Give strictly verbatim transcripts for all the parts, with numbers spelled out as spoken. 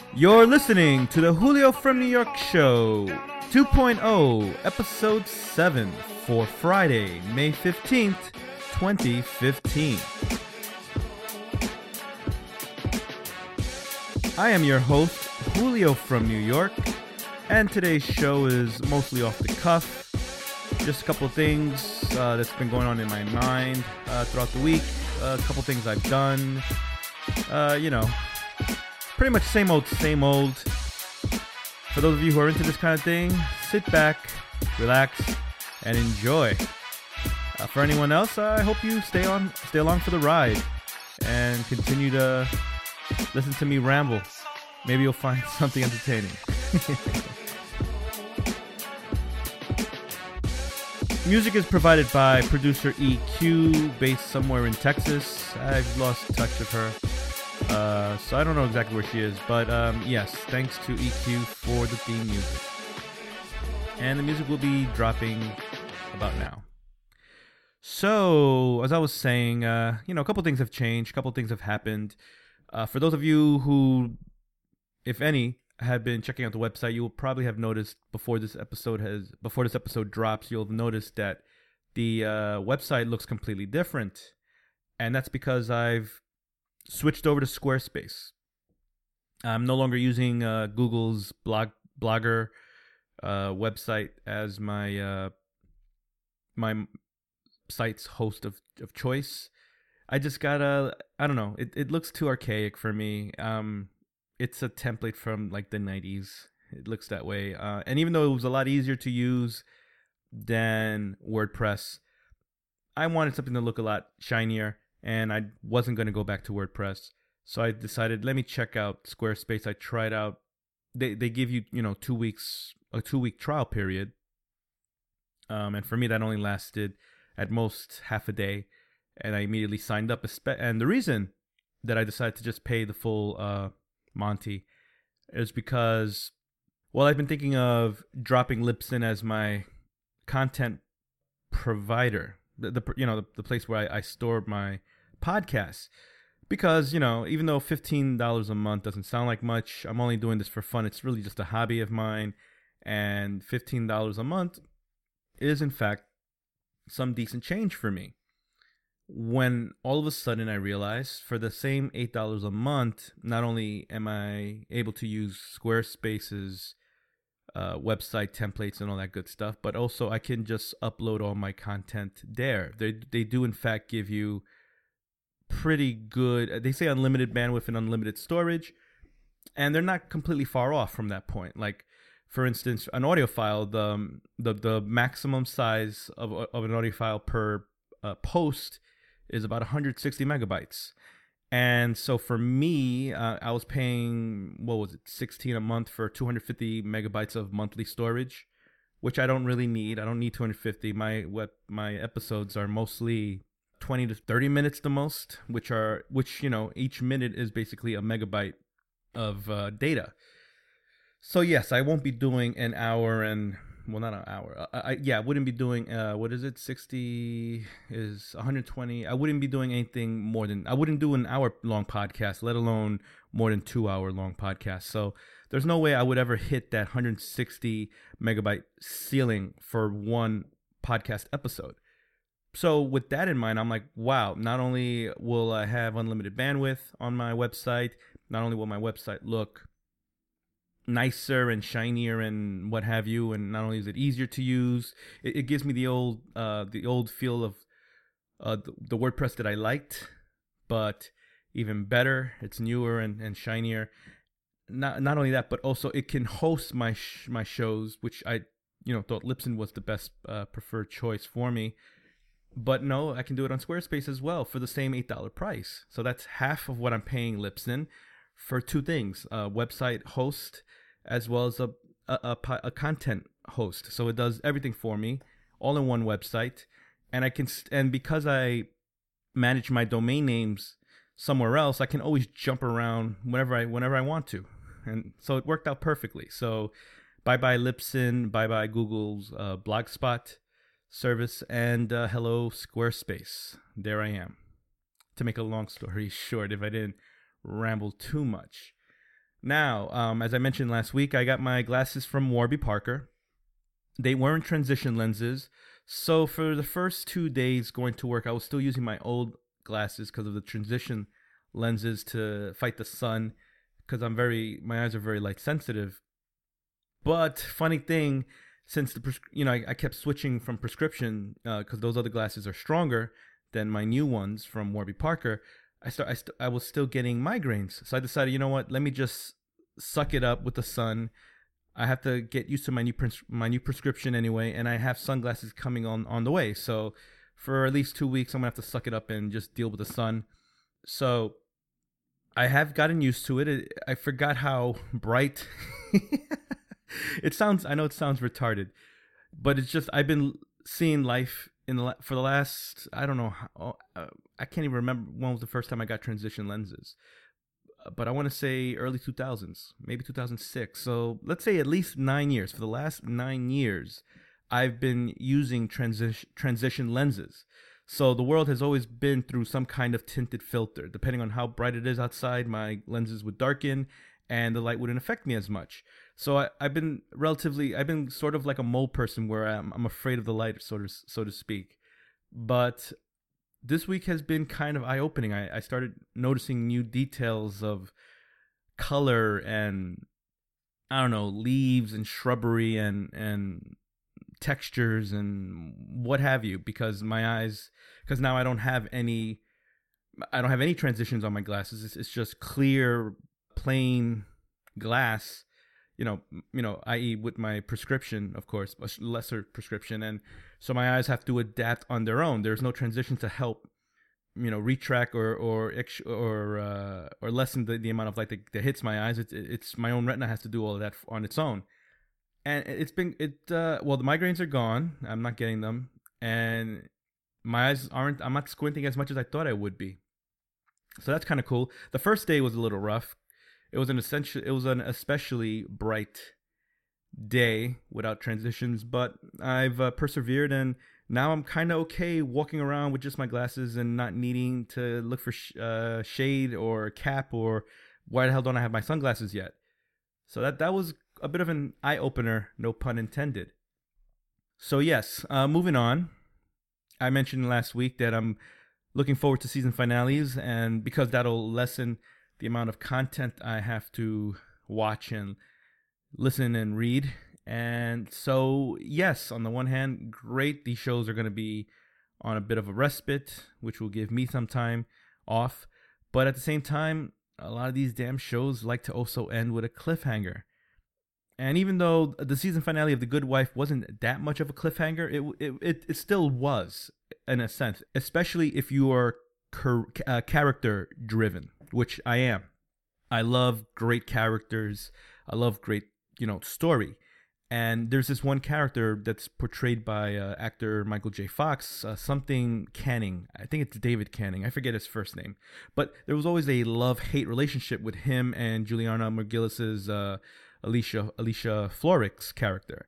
You're listening to the Julio from New York Show two point oh, Episode seven for Friday, May fifteenth, twenty fifteen. I am your host, Julio from New York, and today's show is mostly off the cuff. Just a couple of things uh, that's been going on in my mind uh, throughout the week, uh, a couple things I've done, uh, you know, pretty much same old, same old. For those of you who are into this kind of thing, sit back, relax, and enjoy. Uh, for anyone else, I hope you stay on, stay along for the ride, and continue to listen to me ramble. Maybe you'll find something entertaining. Music is provided by producer E Q, based somewhere in Texas. I've lost touch of her. Uh, so I don't know exactly where she is, but um, yes, thanks to E Q for the theme music. And the music will be dropping about now. So, as I was saying, uh, you know, a couple things have changed, a couple things have happened. Uh, for those of you who, if any, have been checking out the website, you will probably have noticed before this episode has before this episode drops, you'll have noticed that the uh, website looks completely different, and that's because I've switched over to Squarespace. I'm no longer using uh, Google's blog Blogger uh, website as my uh, my site's host of, of choice. I just gotta, I don't know, it, it looks too archaic for me. Um, it's a template from like the nineties. It looks that way. Uh, and even though it was a lot easier to use than WordPress, I wanted something to look a lot shinier, and I wasn't going to go back to WordPress. So I decided, let me check out Squarespace. I tried out, they, they give you, you know, two weeks, a two week trial period. Um, and for me, that only lasted at most half a day. And I immediately signed up. And the reason that I decided to just pay the full uh, Monty is because, well, I've been thinking of dropping Libsyn as my content provider. The, the you know the, the place where I, I store my podcasts, because, you know, even though fifteen dollars a month doesn't sound like much, I'm only doing this for fun. It's really just a hobby of mine, and fifteen dollars a month is in fact some decent change for me. When all of a sudden I realized, for the same eight dollars a month, not only am I able to use Squarespace's uh, website templates and all that good stuff, but also I can just upload all my content there. They they do in fact give you pretty good, they say unlimited bandwidth and unlimited storage, and they're not completely far off from that point. Like, for instance, an audio file, the the, the maximum size of, of an audio file per uh, post is about one hundred sixty megabytes. And so for me, uh, I was paying, what was it, sixteen a month for two hundred fifty megabytes of monthly storage, which I don't really need. I don't need two hundred fifty. My web, my episodes are mostly twenty to thirty minutes the most, which are, which, you know, each minute is basically a megabyte of uh, data. So yes, I won't be doing an hour and, well, not an hour. I, I yeah, I wouldn't be doing, uh, what is it? sixty is one hundred twenty. I wouldn't be doing anything more than, I wouldn't do an hour long podcast, let alone more than two hour long podcast. So there's no way I would ever hit that one hundred sixty megabyte ceiling for one podcast episode. So with that in mind, I'm like, wow, not only will I have unlimited bandwidth on my website, not only will my website look nicer and shinier and what have you, and not only is it easier to use, it, it gives me the old uh the old feel of uh the, the WordPress that I liked, but even better, it's newer and, and shinier. Not not only that, but also it can host my sh- my shows, which I you know thought Libsyn was the best uh, preferred choice for me. But no, I can do it on Squarespace as well for the same eight dollars price. So that's half of what I'm paying Libsyn for two things: a website host as well as a, a, a, a content host. So it does everything for me, all in one website. And I can, and because I manage my domain names somewhere else, I can always jump around whenever I, whenever I want to. And so it worked out perfectly. So bye bye Libsyn, bye bye Google's uh, Blogspot service, and uh, hello Squarespace. There I am. To make a long story short, if I didn't ramble too much. Now, um, as I mentioned last week, I got my glasses from Warby Parker. They weren't transition lenses. So for the first two days going to work, I was still using my old glasses because of the transition lenses to fight the sun, because I'm very, my eyes are very light sensitive. But funny thing, since the, you know, I, I kept switching from prescription because uh, those other glasses are stronger than my new ones from Warby Parker. I start, I, st- I was still getting migraines. So I decided, you know what, let me just suck it up with the sun. I have to get used to my new pres- my new prescription anyway, and I have sunglasses coming on on the way. So for at least two weeks, I'm gonna have to suck it up and just deal with the sun. So I have gotten used to it. it I forgot how bright. It sounds. I know it sounds retarded, but it's just I've been seeing life in the for the last I don't know. How, uh, I can't even remember when was the first time I got transition lenses, but I want to say early two thousands, maybe two thousand six. So let's say at least nine years. For the last nine years, I've been using transition transition lenses. So the world has always been through some kind of tinted filter. Depending on how bright it is outside, my lenses would darken and the light wouldn't affect me as much. So I, I've been relatively, I've been sort of like a mole person where I'm, I'm afraid of the light, sort of, so to speak. But this week has been kind of eye-opening. I, I started noticing new details of color and, I don't know, leaves and shrubbery and, and textures and what have you, because my eyes, because now I don't have any, I don't have any transitions on my glasses. It's, it's just clear, plain glass, you know, you know, that is with my prescription, of course, a lesser prescription. And so my eyes have to adapt on their own. There's no transition to help, you know, retract or, or, or, uh, or lessen the, the amount of light that, that hits my eyes. It's, it's my own retina has to do all of that on its own. And it's been, it, uh, well, the migraines are gone. I'm not getting them. And my eyes aren't, I'm not squinting as much as I thought I would be. So that's kind of cool. The first day was a little rough. It was an essential, it was an especially bright day without transitions, but I've uh, persevered, and now I'm kind of okay walking around with just my glasses and not needing to look for sh- uh, shade or cap, or why the hell don't I have my sunglasses yet? So that that was a bit of an eye opener, no pun intended. So yes, uh, moving on. I mentioned last week that I'm looking forward to season finales, and because that'll lessen the amount of content I have to watch and listen and read. And so, yes, on the one hand, great. These shows are going to be on a bit of a respite, which will give me some time off. But at the same time, a lot of these damn shows like to also end with a cliffhanger. And even though the season finale of The Good Wife wasn't that much of a cliffhanger, it it it, it still was, in a sense, especially if you are cur- uh, character driven, which I am. I love great characters. I love great, you know, story. And there's this one character that's portrayed by uh, actor Michael J. Fox, uh, something Canning. I think it's David Canning. I forget his first name. But there was always a love-hate relationship with him and Juliana Margulis's uh, Alicia Alicia Florrick's character.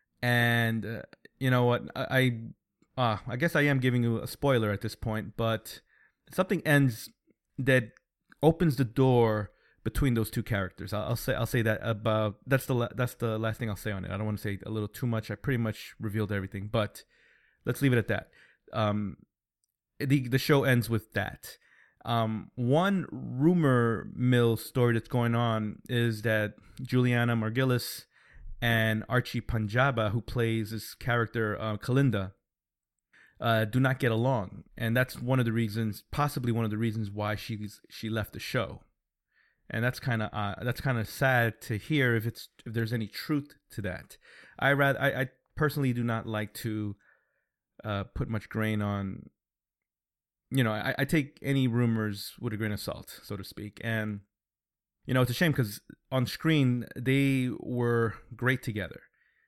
And uh, you know what? I I, uh, I guess I am giving you a spoiler at this point, but something ends that opens the door between those two characters. I'll, I'll say I'll say that about that's the la- that's the last thing I'll say on it. I don't want to say a little too much. I pretty much revealed everything, but let's leave it at that. Um, the the show ends with that. Um, one rumor mill story that's going on is that Juliana Margulis and Archie Panjaba, who plays this character uh, Kalinda, uh, do not get along, and that's one of the reasons, possibly one of the reasons why she's she left the show. And that's kind of uh, that's kind of sad to hear if it's if there's any truth to that. I rather I, I personally do not like to uh, put much grain on. You know, I, I take any rumors with a grain of salt, so to speak. And you know, it's a shame because on screen they were great together.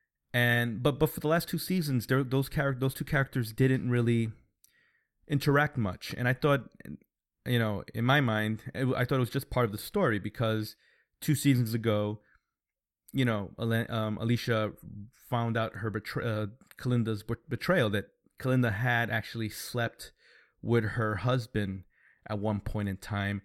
And but but for the last two seasons, those character those two characters didn't really interact much. And I thought, you know, in my mind, it, I thought it was just part of the story because two seasons ago, you know, um, Alicia found out her betray- uh, Kalinda's betrayal, that Kalinda had actually slept with her husband at one point in time,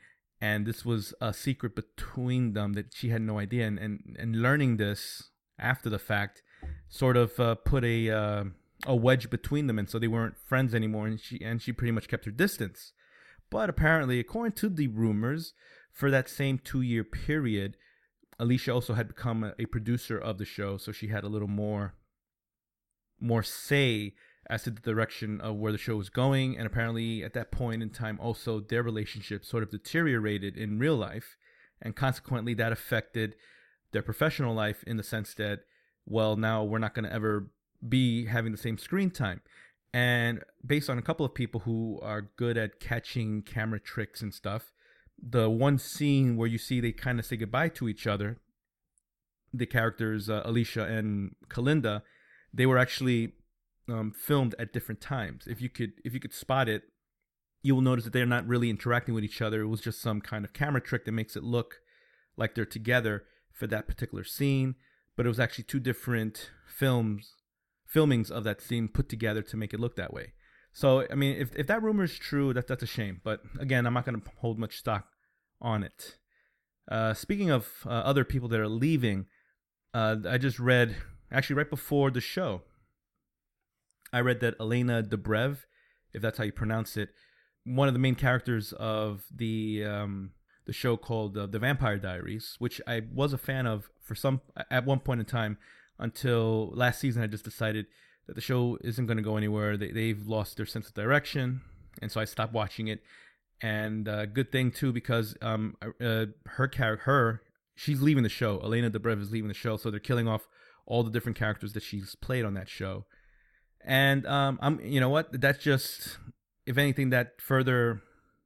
and this was a secret between them that she had no idea. And and, and learning this after the fact sort of uh, put a uh, a wedge between them, and so they weren't friends anymore. And she and she pretty much kept her distance. But apparently, according to the rumors, for that same two-year period, Alicia also had become a, a producer of the show, so she had a little more more say as to the direction of where the show was going. And apparently, at that point in time, also their relationship sort of deteriorated in real life, and consequently, that affected their professional life in the sense that, well, now we're not going to ever be having the same screen time. And based on a couple of people who are good at catching camera tricks and stuff, the one scene where you see they kind of say goodbye to each other, the characters uh, Alicia and Kalinda, they were actually um, filmed at different times. If you could, if you could spot it, you will notice that they're not really interacting with each other. It was just some kind of camera trick that makes it look like they're together for that particular scene, but it was actually two different films. filmings of that scene put together to make it look that way. So, I mean, if if that rumor is true, that that's a shame. But again, I'm not going to hold much stock on it. Uh, speaking of uh, other people that are leaving, uh, I just read, actually right before the show, I read that Elena Dobrev, if that's how you pronounce it, one of the main characters of the um, the show called uh, The Vampire Diaries, which I was a fan of for some at one point in time, until last season. I just decided that the show isn't going to go anywhere. They, they've lost their sense of direction, and so I stopped watching it. And uh, good thing too, because um, uh, her character, her, she's leaving the show. Elena Dobrev is leaving the show, so they're killing off all the different characters that she's played on that show. And um, I'm, you know what? That's just, if anything, that further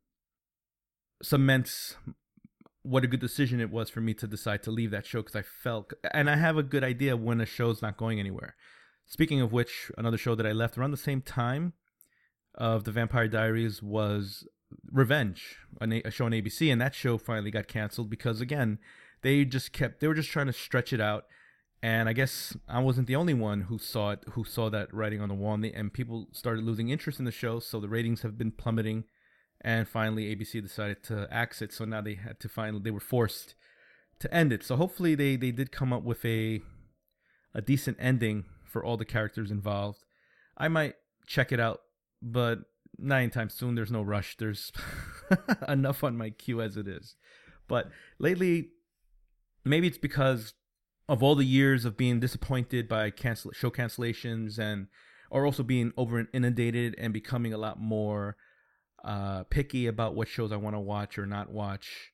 cements what a good decision it was for me to decide to leave that show, because I felt, and I have a good idea when a show's not going anywhere. Speaking of which, another show that I left around the same time of The Vampire Diaries was Revenge, a, a show on A B C, and that show finally got canceled because, again, they just kept, they were just trying to stretch it out, and I guess I wasn't the only one who saw it, who saw that writing on the wall, and, they, and people started losing interest in the show, so the ratings have been plummeting. And finally, A B C decided to axe it. So now they had to finally, they were forced to end it. So hopefully they, they did come up with a a decent ending for all the characters involved. I might check it out, but not anytime soon. There's no rush. There's enough on my queue as it is. But lately, maybe it's because of all the years of being disappointed by cancel show cancellations, and or also being over inundated and becoming a lot more uh picky about what shows I want to watch or not watch.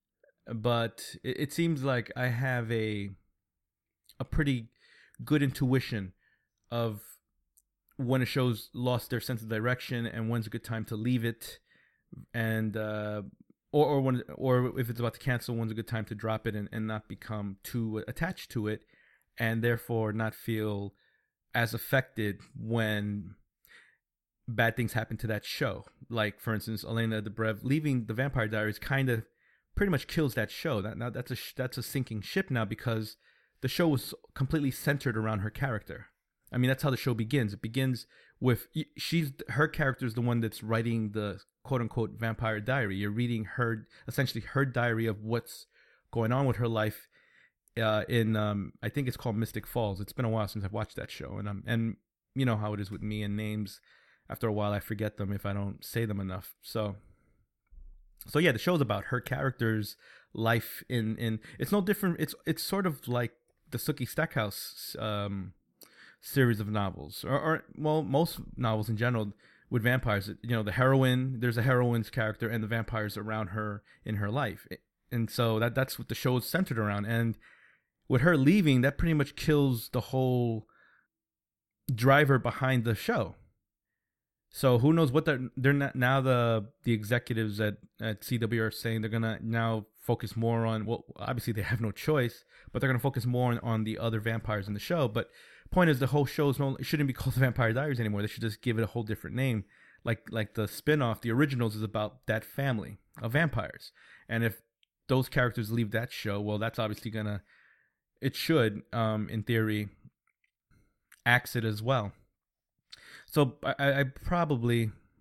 But it, it seems like I have a a pretty good intuition of when a show's lost their sense of direction and when's a good time to leave it, and uh or or when or if it's about to cancel, when's a good time to drop it and, and not become too attached to it, and therefore not feel as affected when bad things happen to that show. Like, for instance, Elena Dobrev leaving The Vampire Diaries kind of pretty much kills that show. That now that's a that's a sinking ship now, because the show was completely centered around her character. I mean, that's how the show begins. It begins with she's her character is the one that's writing the quote unquote vampire diary. You're reading her, essentially her diary of what's going on with her life. Uh, in um, I think it's called Mystic Falls. It's been a while since I've watched that show, and um, and you know how it is with me and names. After a while, I forget them if I don't say them enough. So, so yeah, the show's about her character's life in, in it's no different. It's it's sort of like the Sookie Stackhouse um, series of novels, or, or well, most novels in general with vampires. You know, the heroine, there's a heroine's character, and the vampires around her in her life, and so that that's what the show is centered around. And with her leaving, that pretty much kills the whole driver behind the show. So who knows what they're they're not now the the executives at, at C W are saying they're gonna now focus more on, well, obviously they have no choice, but they're gonna focus more on, on the other vampires in the show. But point is, the whole show is no, it shouldn't be called The Vampire Diaries anymore. They should just give it a whole different name. Like like the spin-off, the originals, is about that family of vampires. And if those characters leave that show, well, that's obviously gonna, it should, um, in theory, axe it as well. So I, I probably,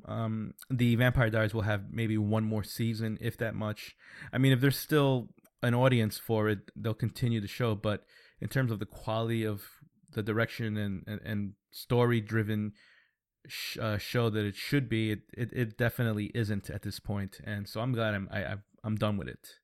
Um, the Vampire Diaries will have maybe one more season, if that much. I mean, if there's still an audience for it, they'll continue the show. But in terms of the quality of the direction and, and, and story-driven sh- uh, show that it should be, it, it, it definitely isn't at this point. And so I'm glad I'm I, I'm done with it.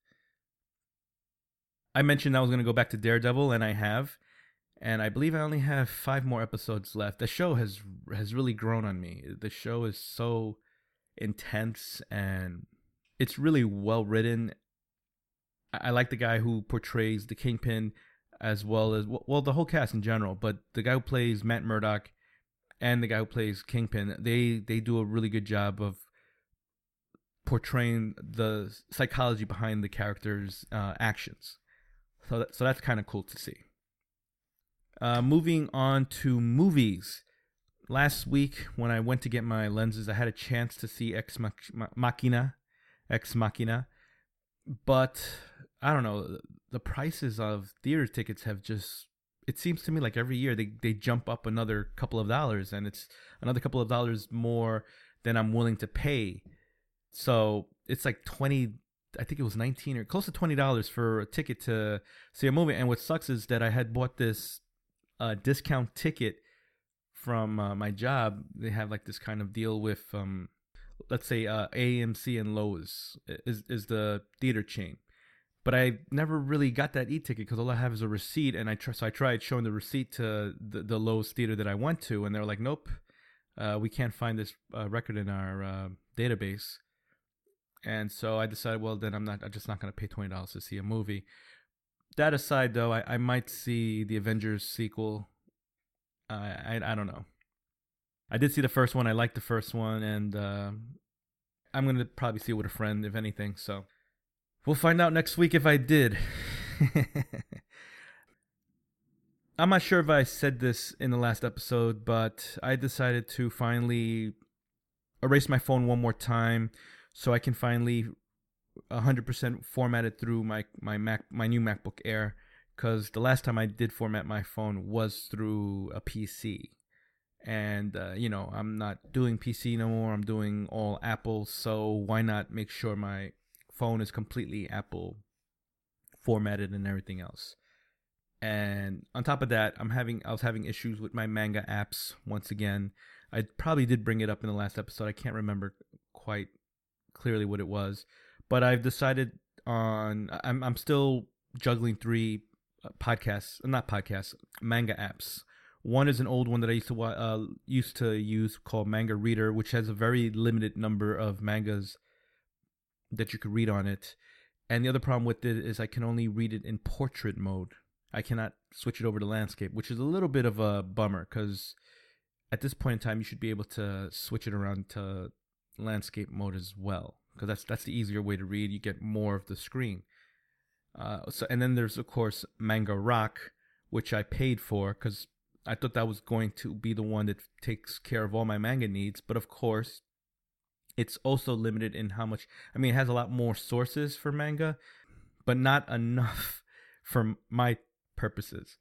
I mentioned I was going to go back to Daredevil, and I have. And I believe I only have five more episodes left. The show has has really grown on me. The show is so intense, and it's really well written. I, I like the guy who portrays the Kingpin, as well as, well, the whole cast in general. But the guy who plays Matt Murdock and the guy who plays Kingpin, they, they do a really good job of portraying the psychology behind the characters' uh, actions. So that, so that's kind of cool to see. Uh, moving on to movies. Last week, when I went to get my lenses, I had a chance to see Ex Machina, Ex Machina, but I don't know, the prices of theater tickets have just, it seems to me like every year they, they jump up another couple of dollars, and it's another couple of dollars more than I'm willing to pay. So it's like twenty, I think it was nineteen or close to twenty dollars for a ticket to see a movie. And what sucks is that I had bought this uh, discount ticket from uh, my job. They have like this kind of deal with, um, let's say, uh, A M C and Lowe's is is the theater chain. But I never really got that e-ticket because all I have is a receipt, and I tr- so I tried showing the receipt to the, the Lowe's theater that I went to, and they were like, "Nope, uh, we can't find this uh, record in our uh, database." And so I decided, well, then I'm not. I'm just not going to pay twenty dollars to see a movie. That aside, though, I, I might see the Avengers sequel. Uh, I I don't know. I did see the first one. I liked the first one, and uh, I'm gonna probably see it with a friend, if anything. So we'll find out next week if I did. I'm not sure if I said this in the last episode, but I decided to finally erase my phone one more time, so I can finally one hundred percent format it through my my Mac my new MacBook Air, because the last time I did format my phone was through a P C, and uh, you know, I'm not doing P C no more. I'm doing all Apple, so why not make sure my phone is completely Apple formatted and everything else. And on top of that, I'm having I was having issues with my manga apps once again. I probably did bring it up in the last episode. I can't remember quite clearly what it was. But I've decided on, I'm I'm still juggling three podcasts, not podcasts, manga apps. One is an old one that I used to uh, used to use called Manga Reader, which has a very limited number of mangas that you could read on it. And the other problem with it is I can only read it in portrait mode. I cannot switch it over to landscape, which is a little bit of a bummer, because at this point in time you should be able to switch it around to landscape mode as well, because that's that's the easier way to read. You get more of the screen. Uh, so and then there's of course Manga Rock, which I paid for because I thought that was going to be the one that takes care of all my manga needs. But of course, it's also limited in how much. I mean, it has a lot more sources for manga, but not enough for my purposes.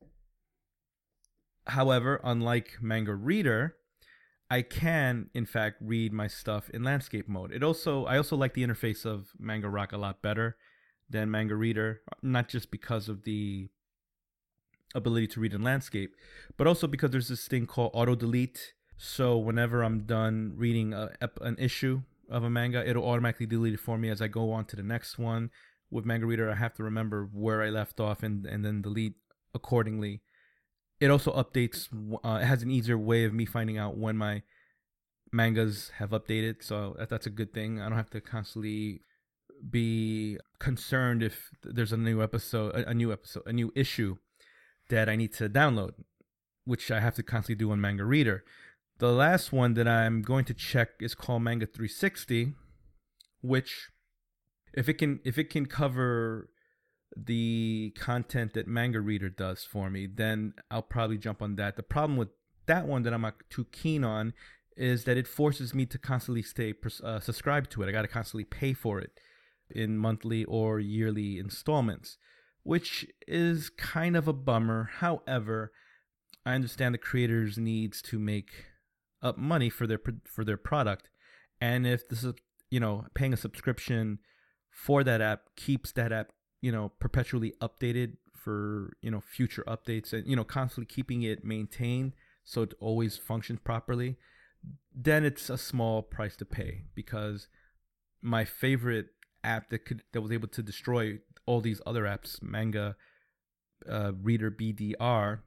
However, unlike Manga Reader, I can, in fact, read my stuff in landscape mode. It also, I also like the interface of Manga Rock a lot better than Manga Reader, not just because of the ability to read in landscape, but also because there's this thing called auto delete. So whenever I'm done reading a, an issue of a manga, it'll automatically delete it for me as I go on to the next one. With Manga Reader, I have to remember where I left off and, and then delete accordingly. It also updates, uh, it has an easier way of me finding out when my mangas have updated, so that, that's a good thing. I don't have to constantly be concerned if there's a new episode, a, a new episode, a new issue that I need to download, which I have to constantly do on Manga Reader. The last one that I'm going to check is called Manga three sixty, which if it can if it can cover the content that Manga Reader does for me, then I'll probably jump on that. The problem with that one that I'm not too keen on is that it forces me to constantly stay uh, subscribed to it. I got to constantly pay for it in monthly or yearly installments, which is kind of a bummer. However, I understand the creators needs to make up money for their for their product, And if this is, you know, paying a subscription for that app keeps that app, you know, perpetually updated for, you know, future updates, and, you know, constantly keeping it maintained so it always functions properly, then it's a small price to pay. Because my favorite app that could that was able to destroy all these other apps, Manga uh, Reader B D R,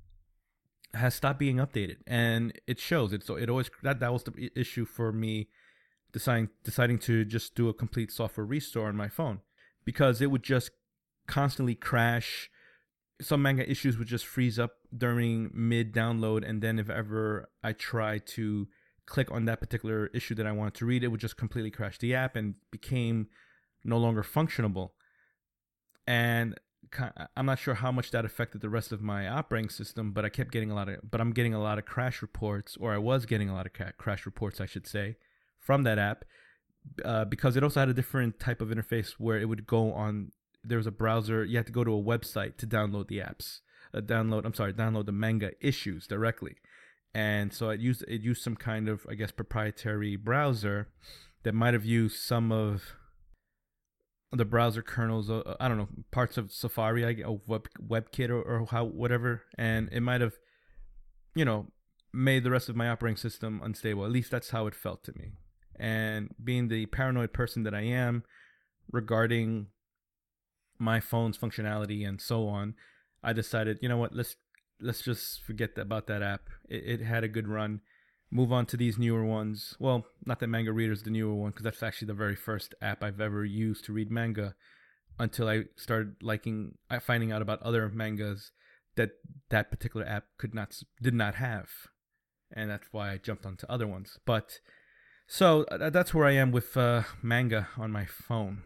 has stopped being updated, and it shows it. So it always that that was the issue for me deciding deciding to just do a complete software restore on my phone, because it would just constantly crash. Some manga issues would just freeze up during mid download, and then if ever I try to click on that particular issue that I wanted to read, it would just completely crash the app and became no longer functionable. And I'm not sure how much that affected the rest of my operating system, but I kept getting a lot of, but I'm getting a lot of crash reports, or I was getting a lot of ca- crash reports, I should say, from that app, uh, because it also had a different type of interface where it would go on. There was a browser. You had to go to a website to download the apps. Uh, download. I'm sorry, download the manga issues directly, and so it used it used some kind of, I guess, proprietary browser that might have used some of the browser kernels, uh, I don't know, parts of Safari, I or Web WebKit, or, or how whatever, and it might have, you know, made the rest of my operating system unstable. At least that's how it felt to me. And being the paranoid person that I am regarding my phone's functionality and so on, I decided, you know what, let's let's just forget about that app. It, it had a good run. Move on to these newer ones. Well, not that Manga Reader is the newer one, because that's actually the very first app I've ever used to read manga, until I started liking, finding out about other mangas that that particular app could not, did not have, and that's why I jumped onto other ones. But so that's where I am with uh, manga on my phone.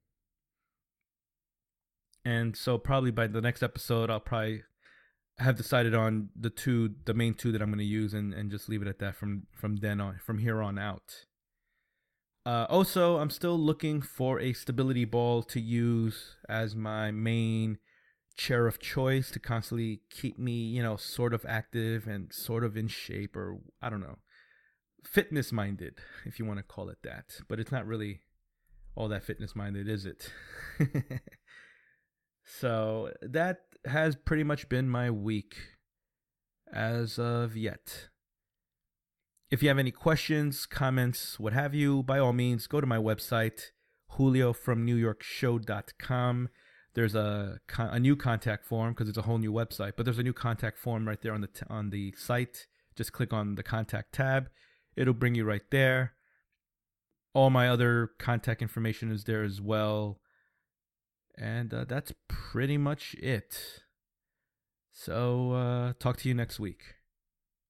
And so probably by the next episode, I'll probably have decided on the two, the main two that I'm going to use, and, and just leave it at that from, from then on, from here on out. Uh, also, I'm still looking for a stability ball to use as my main chair of choice to constantly keep me, you know, sort of active and sort of in shape, or I don't know, fitness minded, if you want to call it that. But it's not really all that fitness minded, is it? So that has pretty much been my week as of yet. If you have any questions, comments, what have you, by all means, go to my website, julio from new york show dot com. There's a a new contact form, because it's a whole new website, but there's a new contact form right there on the t- on the site. Just click on the contact tab. It'll bring you right there. All my other contact information is there as well. And uh, that's pretty much it. So, uh, talk to you next week.